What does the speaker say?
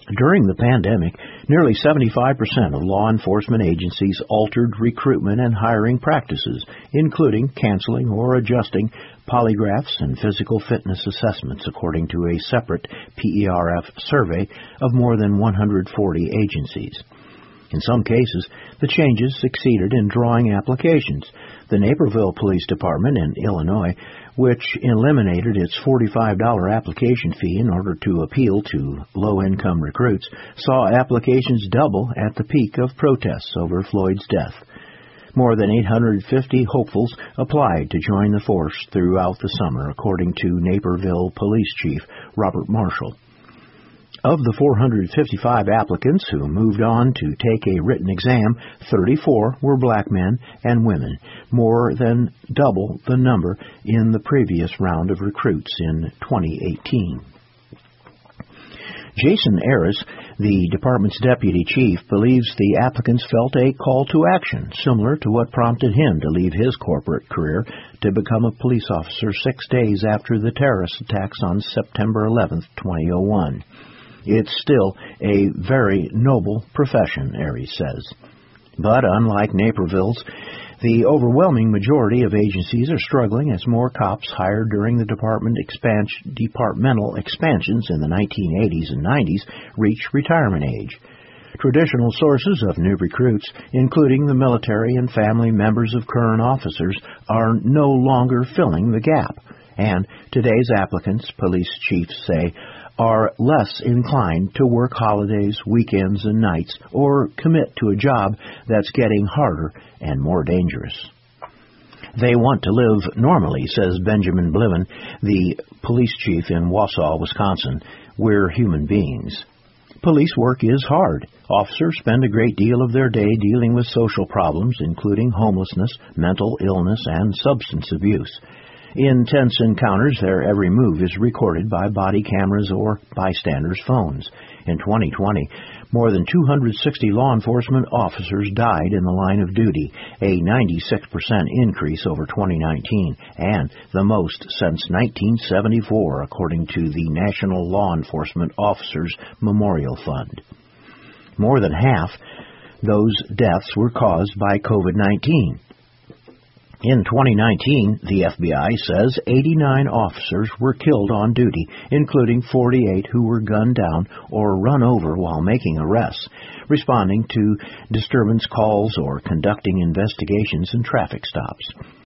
During the pandemic, nearly 75% of law enforcement agencies altered recruitment and hiring practices, including canceling or adjusting polygraphs and physical fitness assessments, according to a separate PERF survey of more than 140 agencies. In some cases, the changes succeeded in drawing applications. The Naperville Police Department in Illinois, which eliminated its $45 application fee in order to appeal to low-income recruits, saw applications double at the peak of protests over Floyd's death. More than 850 hopefuls applied to join the force throughout the summer, according to Naperville Police Chief Robert Marshall. Of the 455 applicants who moved on to take a written exam, 34 were black men and women, more than double the number in the previous round of recruits in 2018. Jason Ayres, the department's deputy chief, believes the applicants felt a call to action, similar to what prompted him to leave his corporate career to become a police officer 6 days after the terrorist attacks on September 11, 2001. It's still a very noble profession, Ayres says. But unlike Naperville's, the overwhelming majority of agencies are struggling as more cops hired during the departmental expansions in the 1980s and 90s reach retirement age. Traditional sources of new recruits, including the military and family members of current officers, are no longer filling the gap. And today's applicants, police chiefs say, are less inclined to work holidays, weekends, and nights, or commit to a job that's getting harder and more dangerous. They want to live normally, says Benjamin Bliven, the police chief in Wausau, Wisconsin. We're human beings. Police work is hard. Officers spend a great deal of their day dealing with social problems, including homelessness, mental illness, and substance abuse. In tense encounters, their every move is recorded by body cameras or bystanders' phones. In 2020, more than 260 law enforcement officers died in the line of duty, a 96% increase over 2019, and the most since 1974, according to the National Law Enforcement Officers Memorial Fund. More than half those deaths were caused by COVID-19. In 2019, the FBI says 89 officers were killed on duty, including 48 who were gunned down or run over while making arrests, responding to disturbance calls or conducting investigations and traffic stops.